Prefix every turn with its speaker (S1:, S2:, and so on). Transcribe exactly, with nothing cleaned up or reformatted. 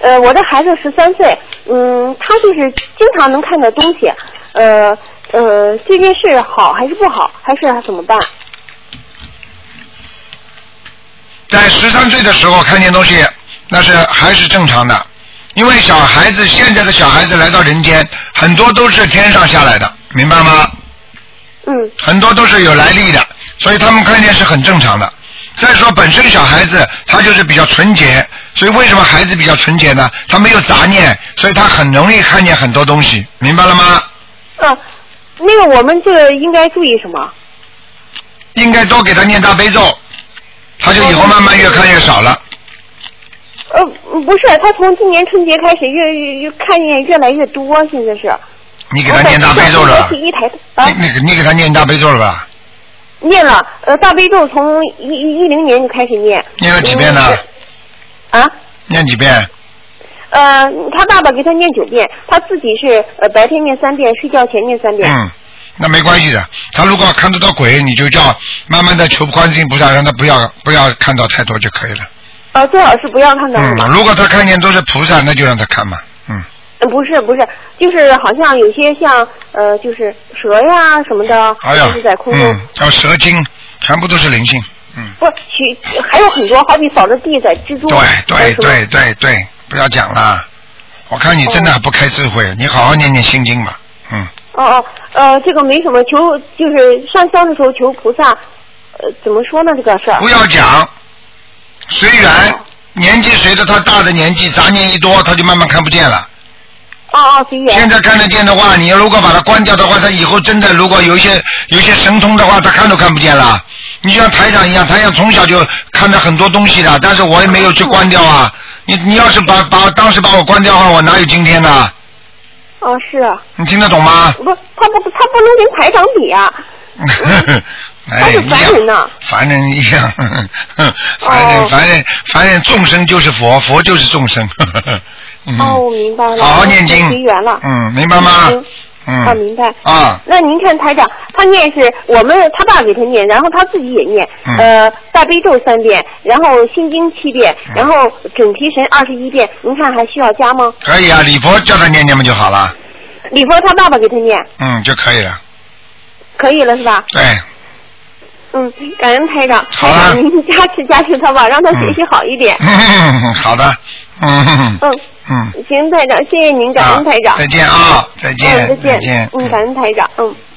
S1: 呃，我的孩子十三岁，嗯，他就是经常能看到东西，呃呃，这件事好还是不好，还是怎么办？
S2: 在十三岁的时候看见东西，那是还是正常的，因为小孩子现在的小孩子来到人间，很多都是天上下来的，明白吗？
S1: 嗯。
S2: 很多都是有来历的，所以他们看见是很正常的。再说本身小孩子他就是比较纯洁，所以为什么孩子比较纯洁呢？他没有杂念，所以他很容易看见很多东西，明白了吗？
S1: 啊，那个我们这个应该注意什么？
S2: 应该多给他念大悲咒，他就以后慢慢越看越少了。
S1: 呃，不是，他从今年春节开始越越越看见越来越多，现在是。
S2: 你给他念大悲咒了？
S1: 一台啊，
S2: 你你你给他念大悲咒了吧？
S1: 念了，呃，大悲咒从一一一零年就开始念。
S2: 念了几遍呢？
S1: 嗯、啊？
S2: 念几遍？
S1: 呃，他爸爸给他念九遍，他自己是呃白天念三遍，睡觉前念三遍。
S2: 嗯，那没关系的。他如果看得到鬼，你就叫慢慢的求观世音菩萨，让他不要不要看到太多就可以了。
S1: 呃，最好是不要看到。
S2: 嗯，如果他看见都是菩萨，那就让他看嘛。嗯。
S1: 不是不是，就是好像有些像呃，就是蛇呀什么的，
S2: 哎呀，
S1: 就是在空中。
S2: 嗯，叫蛇精，全部都是灵性。嗯。
S1: 不，许还有很多，好比扫着地在蜘蛛。
S2: 对对对对对，不要讲了。我看你真的不开智慧，哦、你好好念念心经吧。嗯。
S1: 哦哦，呃，这个没什么，求就是上香的时候求菩萨，呃，怎么说呢？这个事儿。
S2: 不要讲，随缘。哦、年纪随着他大的年纪，杂念一多，他就慢慢看不见了。
S1: 哦哦，随缘。
S2: 现在看得见的话，你如果把它关掉的话，他以后真的如果有一些有一些神通的话，他看都看不见了。你就像台长一样，台长从小就看到很多东西的，但是我也没有去关掉啊。你你要是把把当时把我关掉的话，我哪有今天呢？
S1: 哦，是啊。
S2: 你听得懂吗？
S1: 不，他不他不能跟台长比啊。嗯他是凡人呐，
S2: 凡人一样，凡人、哦、凡人凡人众生就是佛，佛就是众生。嗯、
S1: 哦，我明白了。
S2: 好好念经。
S1: 随缘了。
S2: 嗯，明白吗？嗯。
S1: 啊，明白。
S2: 啊。
S1: 那您看台长，他念是我们他爸给他念，然后他自己也念，
S2: 嗯、
S1: 呃，大悲咒三遍，然后心经七遍，嗯、然后准提神二十一遍，您看还需要加吗？
S2: 可以啊，礼佛叫他念念嘛就好了。
S1: 礼佛他爸爸给他念。
S2: 嗯，就可以了。
S1: 可以了是吧？
S2: 对。
S1: 嗯，感恩台长，
S2: 好了，
S1: 您加持加持他吧，让他学习好一点。
S2: 嗯，好的，嗯嗯
S1: 嗯嗯，行，台长，谢谢您，感恩台长。
S2: 啊、再见啊，再见，
S1: 嗯，再见，
S2: 再见，
S1: 嗯，感恩台长，嗯。